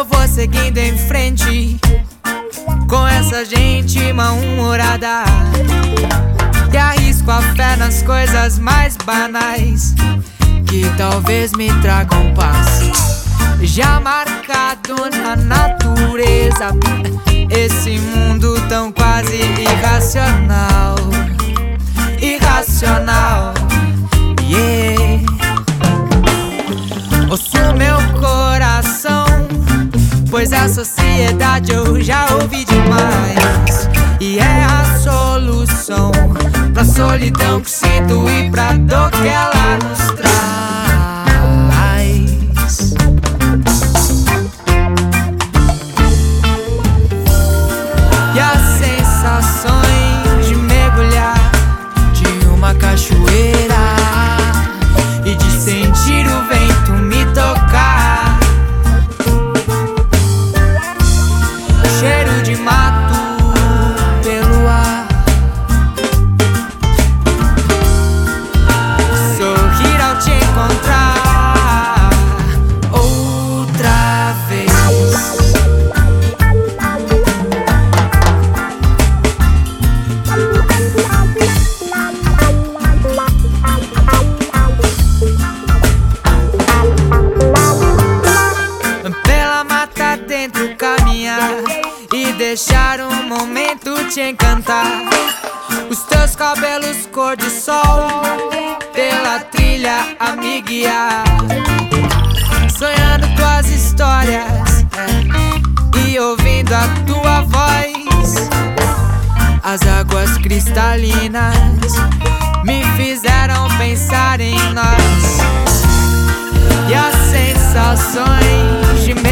eu vou seguindo em frente com essa gente mal-humorada, e arrisco a fé nas coisas mais banais que talvez me tragam paz. Já marcado na natureza, esse mundo tão quase irracional. Irracional, yeah. Ouço meu coração, pois a sociedade eu já ouvi demais, e é a solução pra solidão que sinto e pra dor que ela nos traz. E as sensações de mergulhar de uma cachoeira e de sentir o vento me tocar, cheiro de mato pelo ar, sorrir ao te encontrar outra vez. Pela mata dentro caminhar e deixar um momento te encantar. Os teus cabelos cor de sol pela trilha a me guiar, sonhando tuas histórias, e ouvindo a tua voz. As águas cristalinas me fizeram pensar em nós, e as sensações de